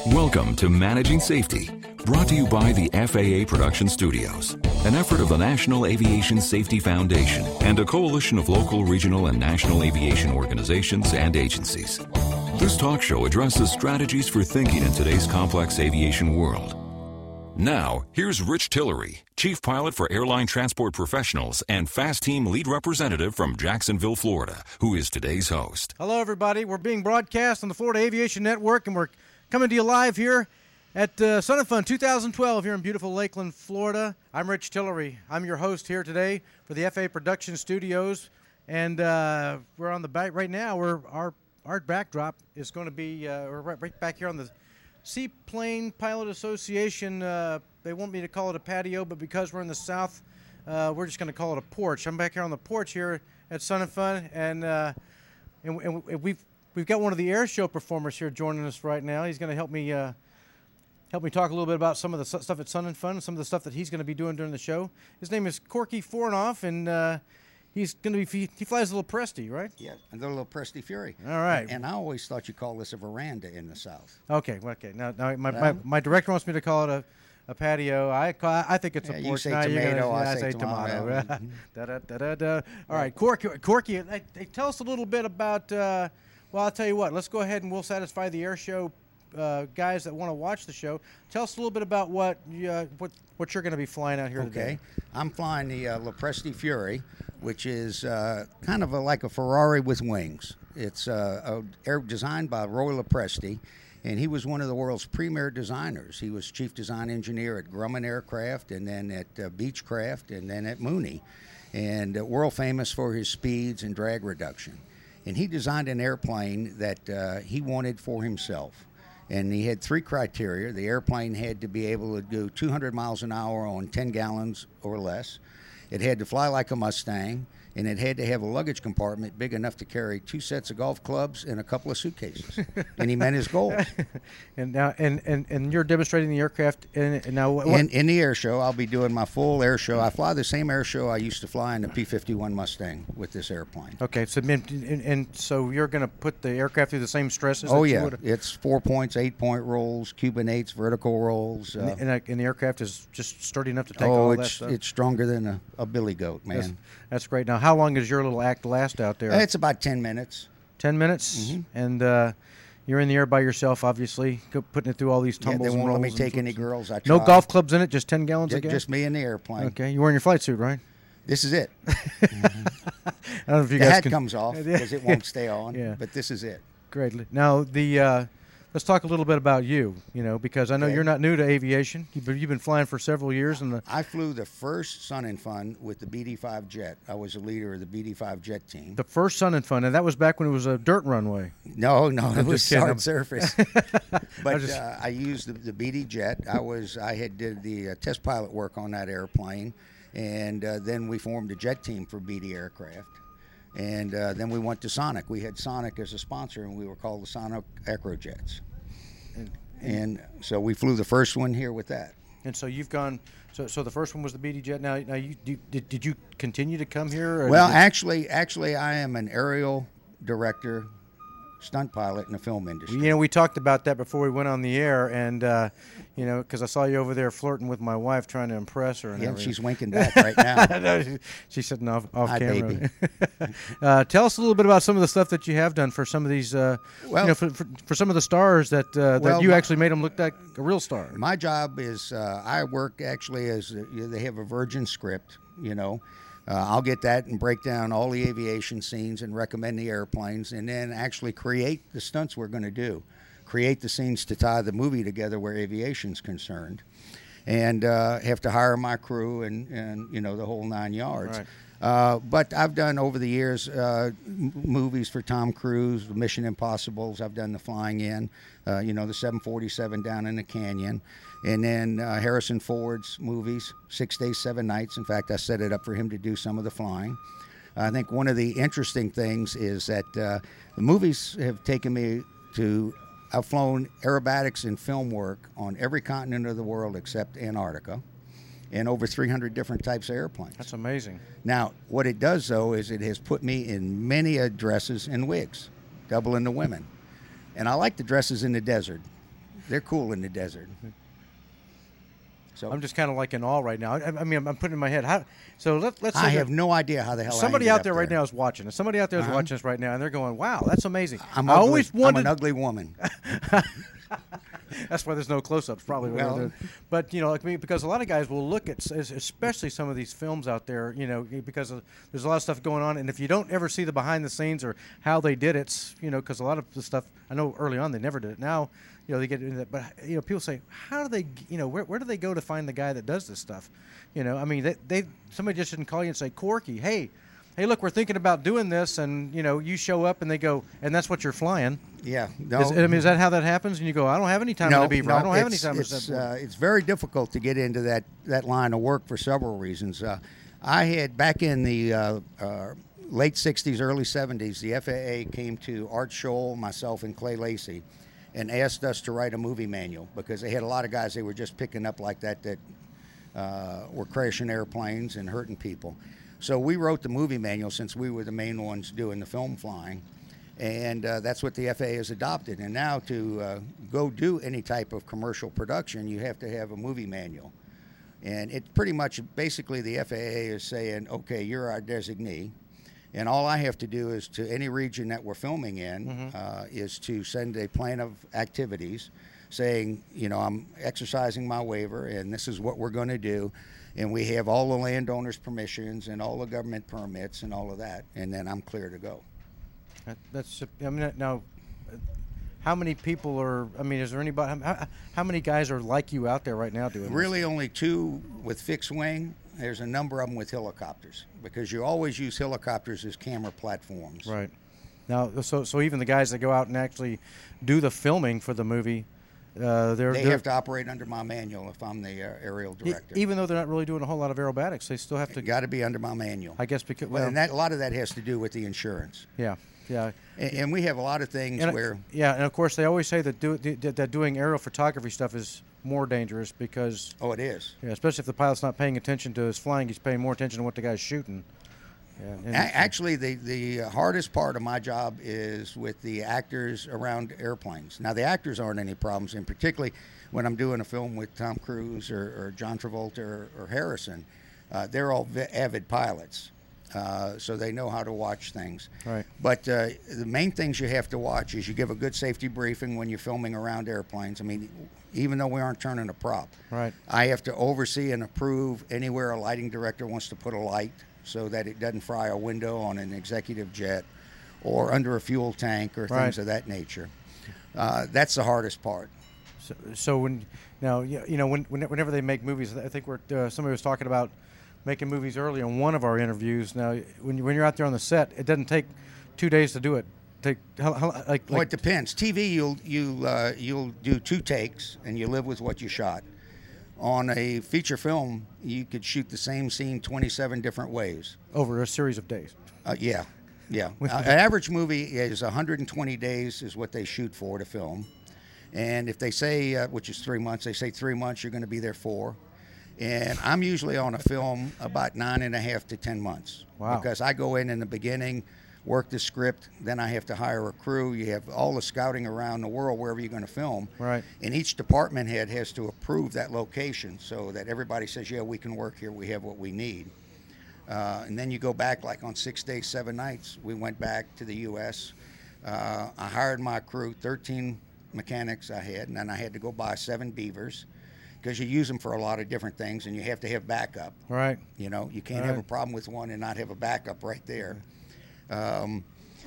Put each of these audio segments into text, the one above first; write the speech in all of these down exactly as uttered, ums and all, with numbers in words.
Welcome to Managing Safety, brought to you by the F A A Production Studios, an effort of the National Aviation Safety Foundation and a coalition of local, regional, and national aviation organizations and agencies. This talk show addresses strategies for thinking in today's complex aviation world. Now, here's Rich Tillery, Chief Pilot for Airline Transport Professionals and Fast Team Lead Representative from Jacksonville, Florida, who is today's host. Hello, everybody. We're being broadcast on the Florida Aviation Network, and we're coming to you live here at uh, Sun and Fun two thousand twelve here in beautiful Lakeland, Florida. I'm Rich Tillery. I'm your host here today for the F A A Production Studios, and uh, we're on the back right now. We're our our backdrop is going to be uh, we're right, right back here on the Seaplane Pilot Association. Uh, they want me to call it a patio, but because we're in the South, uh, we're just going to call it a porch. I'm back here on the porch here at Sun and Fun, and uh, and, and we've we've got one of the air show performers here joining us right now. He's going to help me uh, help me talk a little bit about some of the stuff at Sun and Fun, some of the stuff that he's going to be doing during the show. His name is Corky Fornoff, and uh, he's going to be he flies a little Presti, right? Yeah, a little Presti Fury. All right. And, and I always thought you called this a veranda in the South. Okay, well, okay. Now, now my, my my director wants me to call it a, a patio. I call, I think it's a yeah, porch. You say now tomato, gonna, I, yeah, I say, say tomato. tomato. da, da, da, da, da. All right, Corky, Corky uh, hey, tell us a little bit about. Uh, well, I'll tell you what. Let's go ahead and we'll satisfy the air show uh, guys that want to watch the show. Tell us a little bit about what uh, what what you're going to be flying out here okay. today. I'm flying the uh, Lopresti Fury, which is uh, kind of a, like a Ferrari with wings. It's uh, a air designed by Roy Lopresti, and he was one of the world's premier designers. He was chief design engineer at Grumman Aircraft, and then at uh, Beechcraft, and then at Mooney, and uh, world famous for his speeds and drag reduction. And he designed an airplane that uh, he wanted for himself. And he had three criteria. The airplane had to be able to do two hundred miles an hour on ten gallons or less. It had to fly like a Mustang, and it had to have a luggage compartment big enough to carry two sets of golf clubs and a couple of suitcases. And he met his goal. and now, and, and, and you're demonstrating the aircraft. And, and now, what? In, in the air show, I'll be doing my full air show. I fly the same air show I used to fly in the P fifty-one Mustang with this airplane. Okay, so and, and so you're going to put the aircraft through the same stresses? Oh that yeah, you would? It's four points, eight point rolls, Cuban eights, vertical rolls. Uh, and, and, and the aircraft is just sturdy enough to take oh, all it's that stuff? it's stronger than a, a billy goat, man. That's, that's great. Now, how long does your little act last out there? It's about ten minutes. Ten minutes, mm-hmm. and uh, you're in the air by yourself, obviously, putting it through all these tumbles. Yeah, they and won't let me rolls take and any girls. I no tried. golf clubs in it, just ten gallons J- of gas. Just me in the airplane. Okay, you're wearing your flight suit, right? This is it. mm-hmm. I don't know if you the guys hat can... comes off because it won't stay on. Yeah. But this is it. Great. Now the. Uh, Let's talk a little bit about you, you know, because I know okay. you're not new to aviation. You've been, you've been flying for several years. And the I flew the first Sun and Fun with the B D five jet. I was a leader of the B D five jet team. The first Sun and Fun, and that was back when it was a dirt runway. No, no, I'm it was just hard surface. But just... uh, I used the, the B D jet. I was I had did the uh, test pilot work on that airplane, and uh, then we formed a jet team for B D aircraft. And uh, then we went to Sonic. We had Sonic as a sponsor, and we were called the Sonic Acrojets. And, and so we flew the first one here with that. And so you've gone. So, so the first one was the B D jet. Now, now you did. Did you continue to come here? Or well, did... actually, actually, I am an aerial director, stunt pilot in the film industry. You know, we talked about that before we went on the air, and uh, you know, because I saw you over there flirting with my wife, trying to impress her. And yeah, everything. She's winking back right now. no, she, she's sitting off off Hi, camera. baby. uh, tell us a little bit about some of the stuff that you have done for some of these. Uh, well, you know, for, for, for some of the stars that uh, well, that you my, actually made them look like a real star. My job is uh, I work actually as a, they have a Virgin script, you know. Uh, I'll get that and break down all the aviation scenes and recommend the airplanes, and then actually create the stunts we're going to do, create the scenes to tie the movie together where aviation's concerned, and uh, have to hire my crew and, and you know the whole nine yards. Right. Uh, but I've done over the years uh, m- movies for Tom Cruise, Mission Impossibles. I've done the flying in, uh, you know, the seven forty-seven down in the canyon. And then uh, Harrison Ford's movies, Six Days, Seven Nights. In fact, I set it up for him to do some of the flying. I think one of the interesting things is that uh, the movies have taken me to, I've flown aerobatics and film work on every continent of the world except Antarctica, and over three hundred different types of airplanes. That's amazing. Now, what it does, though, is it has put me in many uh, dresses and wigs, doubling the women. And I like the dresses in the desert. they're cool in the desert. So I'm just kind of like in awe right now. I, I mean, I'm, I'm putting in my head. How, so let, let's say I that have no idea how the hell I somebody ended out up there right now is watching. Somebody out there is Uh-huh. watching us right now, and they're going, "Wow, that's amazing." I'm, I ugly. always I'm wanted. an ugly woman. That's why there's no close-ups, probably. Well- but you know, like me, because a lot of guys will look at, s- especially some of these films out there, you know, because of, there's a lot of stuff going on, and if you don't ever see the behind-the-scenes or how they did it, it's, you know, because a lot of the stuff I know early on they never did it. Now, you know, they get into that, but you know, people say, how do they, you know, where where do they go to find the guy that does this stuff? You know, I mean, they, they somebody just didn't call you and say, Corky, hey. Hey, look, we're thinking about doing this, and you know, you show up, and they go, and that's what you're flying. Yeah. No. Is, I mean, is that how that happens? And you go, I don't have any time no, in the Beaver. no, I don't have any it's- time in it's, the uh, it's very difficult to get into that, that line of work for several reasons. Uh, I had, back in the uh, uh, late sixties, early seventies, the F A A came to Art Scholl, myself, and Clay Lacey and asked us to write a movie manual because they had a lot of guys they were just picking up like that that uh, were crashing airplanes and hurting people. So we wrote the movie manual since we were the main ones doing the film flying. And uh, that's what the F A A has adopted. And now to uh, go do any type of commercial production, you have to have a movie manual. And it's pretty much, basically the F A A is saying, okay, you're our designee. And all I have to do is, to any region that we're filming in, Mm-hmm. uh, is to send a plan of activities saying, you know, I'm exercising my waiver and this is what we're going to do. And we have all the landowners' permissions and all the government permits and all of that. And then I'm clear to go. That, that's, I mean, now, uh, how many people are, I mean, is there anybody, how, how many guys are like you out there right now doing this? Really only two with fixed wing. There's a number of them with helicopters because you always use helicopters as camera platforms. Right. Now, so so even the guys that go out and actually do the filming for the movie, uh, they're, They they're have to operate under my manual if I'm the uh, aerial e- director. even though they're not really doing a whole lot of aerobatics, they still have to, Got to be under my manual. I guess, because, Well, well, and that, a lot of that has to do with the insurance. yeah, yeah. And, and we have a lot of things And, uh, where yeah, and of course they always say that, do, that that doing aerial photography stuff is more dangerous because, oh, it is. yeah, especially if the pilot's not paying attention to his flying, he's paying more attention to what the guy's shooting. Yeah, and- A- actually, the, the hardest part of my job is with the actors around airplanes. Now, the actors aren't any problems, and particularly when I'm doing a film with Tom Cruise or, or John Travolta or, or Harrison, uh, they're all v- avid pilots, uh, so they know how to watch things. Right. But uh, the main things you have to watch is you give a good safety briefing when you're filming around airplanes. I mean, even though we aren't turning a prop, Right. I have to oversee and approve anywhere a lighting director wants to put a light so that it doesn't fry a window on an executive jet or under a fuel tank or Right. things of that nature. Uh, that's the hardest part. So, so when now you you know when, when whenever they make movies, I think we're uh, somebody was talking about making movies early in one of our interviews. Now, when you, when you're out there on the set, it doesn't take two days to do it. Take how, how, like, Well, like it depends. T V, you'll you uh, you'll do two takes and you live with what you shot. On a feature film, you could shoot the same scene twenty-seven different ways. over a series of days. Uh, yeah, yeah. Uh, an average movie is one hundred twenty days is what they shoot for to film. And if they say, uh, which is three months, they say three months, you're going to be there four. And I'm usually on a film about nine and a half to ten months. Wow. Because I go in in the beginning, work the script, then I have to hire a crew. You have all the scouting around the world wherever you're going to film. Right. And each department head has to approve that location so that everybody says, yeah, we can work here, we have what we need. Uh, and then you go back like on six days, seven nights. We went back to the U S Uh, I hired my crew, thirteen mechanics I had, and then I had to go buy seven Beavers because you use them for a lot of different things and you have to have backup. Right. You know, you can't All have right. a problem with one and not have a backup right there. Um,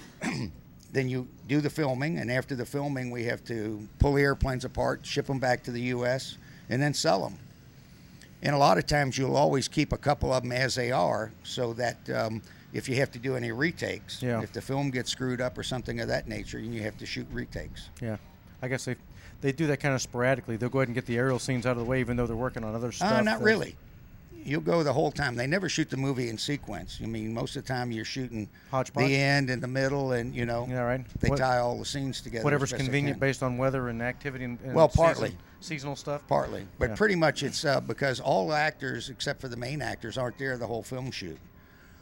then you do the filming, and after the filming, we have to pull the airplanes apart, ship them back to the U S, and then sell them. And a lot of times you'll always keep a couple of them as they are so that um, if you have to do any retakes, Yeah. if the film gets screwed up or something of that nature, and you have to shoot retakes. Yeah. I guess they they do that kind of sporadically. They'll go ahead and get the aerial scenes out of the way, even though they're working on other stuff. Uh, not that- really. You'll go the whole time. They never shoot the movie in sequence. I mean, most of the time you're shooting Hodgepodge? the end and the middle, and, you know, Yeah, right. they What- tie all the scenes together. Whatever's as best they convenient can. based on weather and activity and, and Well, season- partly. seasonal stuff. Partly. But Yeah. pretty much it's uh, because all the actors, except for the main actors, aren't there the whole film shoot.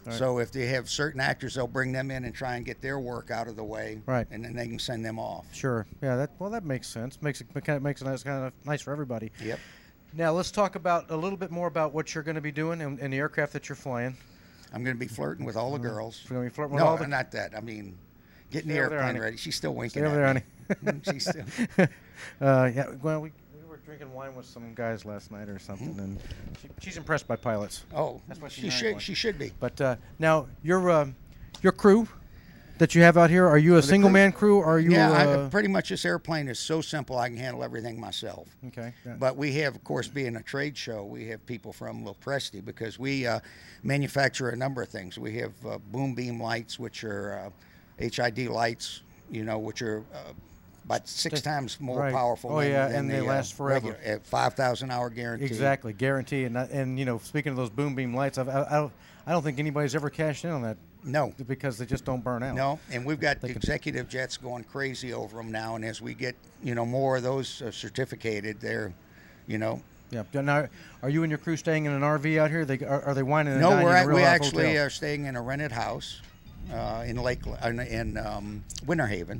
Right. So if they have certain actors, they'll bring them in and try and get their work out of the way, Right. and then they can send them off. Sure. Yeah. That well, that makes sense. Makes it kind of makes it nice, kind of nice for everybody. Yep. Now let's talk about a little bit more about what you're going to be doing and, and the aircraft that you're flying. I'm going to be flirting with all the girls. You're going to be flirting with No, all the. not that. I mean, getting Stay the over there, airplane honey. ready. She's still winking Stay over at there, me. honey. She's still. uh, yeah. Well, we, we were drinking wine with some guys last night or something, and she, she's impressed by pilots. Oh, That's why she she married should. one. She should be. But uh, now your uh, your crew that you have out here, are you a the single crew- man crew? Or are you? Yeah, uh, I, pretty much this airplane is so simple I can handle everything myself. okay. Yeah. But we have, of course, being a trade show, we have people from Lopresti because we uh, manufacture a number of things. We have uh, boom beam lights, which are uh, H I D lights, you know, which are uh, about six St- times more right. powerful. Oh, than, yeah, than and they the, last uh, forever. regular- At five thousand hour guarantee. Exactly, guarantee. And not- and you know, speaking of those boom beam lights, I've, I I don't I don't think anybody's ever cashed in on that No. because they just don't burn out. No, and we've got They can- executive jets going crazy over them now. And as we get, you know, more of those uh, certificated, they're, you know, Yeah. Now, are you and your crew staying in an R V out here? They are, are they whining and no, dining we're in a at, real we life actually hotel? are staying in a rented house uh, in Lake in, in um, Winter Haven,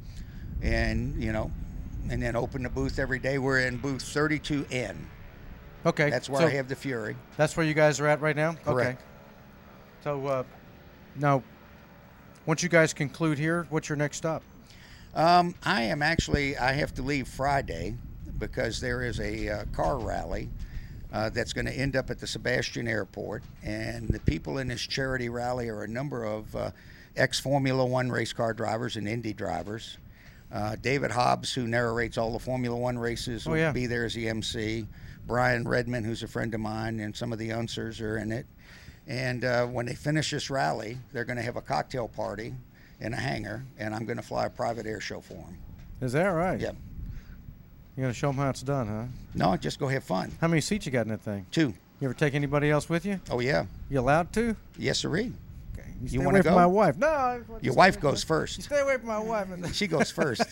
and you know, and then open the booth every day. We're in booth thirty-two N. Okay. That's where so I have the Fury. That's where you guys are at right now. Correct. Okay. So uh, now, once you guys conclude here, what's your next stop? Um, I am actually I have to leave Friday because there is a uh, car rally uh, that's going to end up at the Sebastian Airport, and the people in this charity rally are a number of uh, ex-Formula One race car drivers and Indy drivers. Uh, David Hobbs, who narrates all the Formula One races, Oh, will yeah. be there as the M C. Brian Redman, who's a friend of mine, and some of the unsers are in it. And uh, when they finish this rally, they're going to have a cocktail party in a hangar, and I'm going to fly a private air show for them. Is that right? Yep. You're gonna show them how it's done, huh? No, just go have fun. How many seats you got in that thing? Two. You ever take anybody else with you? Oh, yeah. You allowed to? Yes, sirree. Okay. You stay You away wanna from go? my wife. No. I want to Your stay wife away goes from- You first. stay away from my wife. She goes first.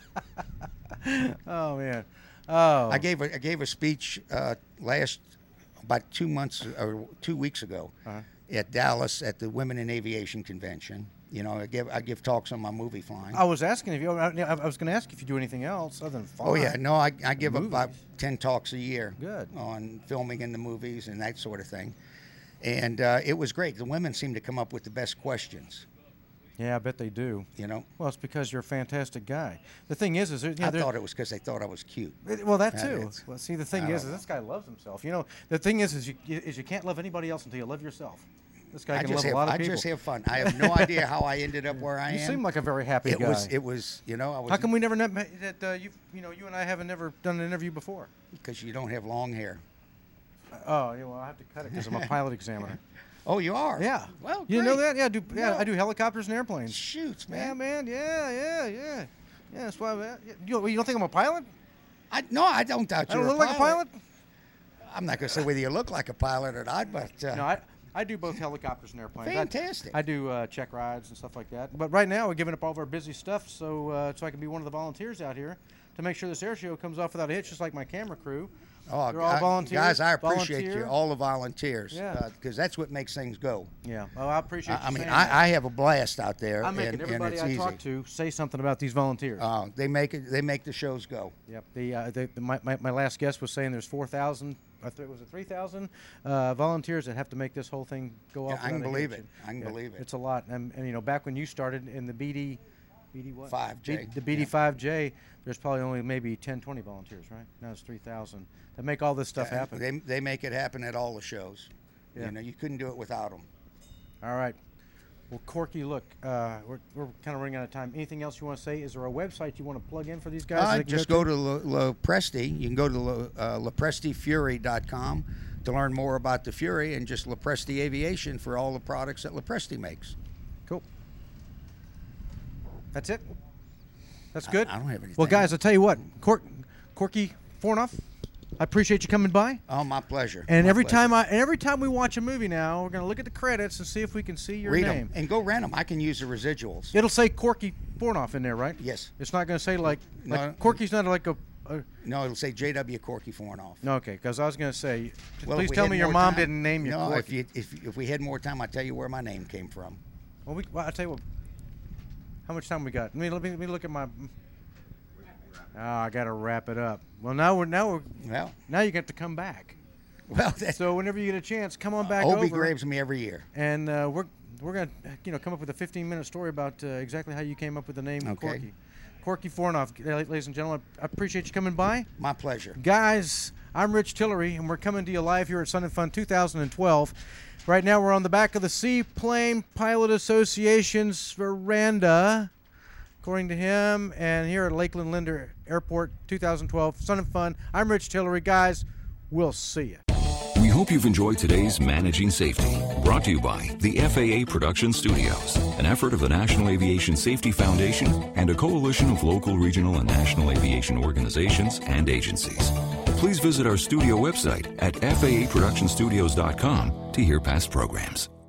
Oh man. Oh. I gave a, I gave a speech uh, last about two months or two weeks ago Uh-huh. at Dallas at the Women in Aviation Convention. You know, I give I give talks on my movie flying. I was asking if you. I, I was going to ask if you do anything else other than fly. Oh yeah, no, I, I give Movies. about ten talks a year. Good. On filming in the movies and that sort of thing, and uh, it was great. The women seem to come up with the best questions. Yeah, I bet they do. You know, Well, it's because you're a fantastic guy. The thing is, is there, you know, I there- thought it was because they thought I was cute. It- Well, that Yeah, too. it's- Well, see, the thing I is, don't is this guy loves himself. You know, the thing is, is you is you can't love anybody else until you love yourself. This guy I can just love have a lot of I people. just have fun. I have no idea how I ended up where I you am. seem like a very happy it guy. was it was you know I was How come we never met that? Uh, you you know, you and I haven't never done an interview before. because you don't have long hair. Oh, yeah, well, I have to cut it because I'm a pilot examiner. Oh, you are. Yeah. Well, you know great. that? Yeah, I do. Yeah, No. I do helicopters and airplanes. Shoots, Yeah, man. man. Yeah, yeah, yeah. Yeah, that's why. I, you, you don't think I'm a pilot? I no, I don't doubt I you're don't look like a pilot. I'm not going to say whether you look like a pilot or not, but uh, No, I, I do both helicopters and airplanes. I- Fantastic. I, do uh, check rides and stuff like that. But right now we're giving up all of our busy stuff so uh, so I can be one of the volunteers out here to make sure this air show comes off without a hitch, just like my camera crew. oh, They're all I- volunteers. guys, I appreciate volunteer. you, all the volunteers, Yeah. because that's what makes things go. Yeah. Oh, I appreciate. I, you I mean, saying that. I, I have a blast out there, I'm making and, and everybody it's I easy. talk to say something about these volunteers. Uh, they make it. They make the shows go. Yep. The, uh, the, the my, my, my last guest was saying there's four thousand. I th- was it three thousand uh, volunteers that have to make this whole thing go Yeah, off. I can without a believe hitch. it. I can Yeah, believe it. It's a lot. And, and you know, back when you started in the B D, B D what? five J. B- the B D five J, there's probably only maybe ten, twenty volunteers, right? Now it's three thousand to make all this stuff Uh, happen. They they make it happen at all the shows. Yeah. You know, you couldn't do it without them. All right. Well, Corky, look, uh, we're, we're kind of running out of time. Anything else you want to say? Is there a website you want to plug in for these guys? that Uh, they can just go to Lopresti. You can go to Lo, uh, Lopresti Fury dot com to learn more about the Fury, and just Lopresti Aviation for all the products that Lopresti makes. Cool. That's it? That's good? I don't have anything. Well, guys, I'll tell you what. Cor- Corky Fornoff, I appreciate you coming by. Oh, my pleasure. And My every pleasure. time I, and every time we watch a movie now, we're going to look at the credits and see if we can see your read name. them and go rent them. I can use the residuals. It'll say Corky Fornoff in there, right? Yes. It's not going to say like, like No. Corky's not like a, Uh, no, it'll say J W Corky Fornoff. no, okay, because I was going to say, Well, please if we tell had me your more mom time- didn't name you No, Corky. if you if if we had more time, I'd tell you where my name came from. Well, we, well, I'll tell you what. How much time we got? Let me, let me, let me look at my. Oh, I got to wrap it up. Well, now we're now we're Well, now you get to come back. well, that, So whenever you get a chance, come on back Obie over, graves me every year. and uh, we're we're gonna you know come up with a fifteen minute story about uh, exactly how you came up with the name Okay. Corky. Corky Fornoff, ladies and gentlemen. I appreciate you coming by. My pleasure. Guys, I'm Rich Tillery, and we're coming to you live here at Sun and Fun two thousand twelve. Right now, we're on the back of the Seaplane Pilot Association's veranda, according to him, and here at Lakeland Linder Airport two thousand twelve. Sun and Fun. I'm Rich Tillery. Guys, we'll see you. We hope you've enjoyed today's Managing Safety, brought to you by the F A A Production Studios, an effort of the National Aviation Safety Foundation and a coalition of local, regional, and national aviation organizations and agencies. Please visit our studio website at F A A production studios dot com to hear past programs.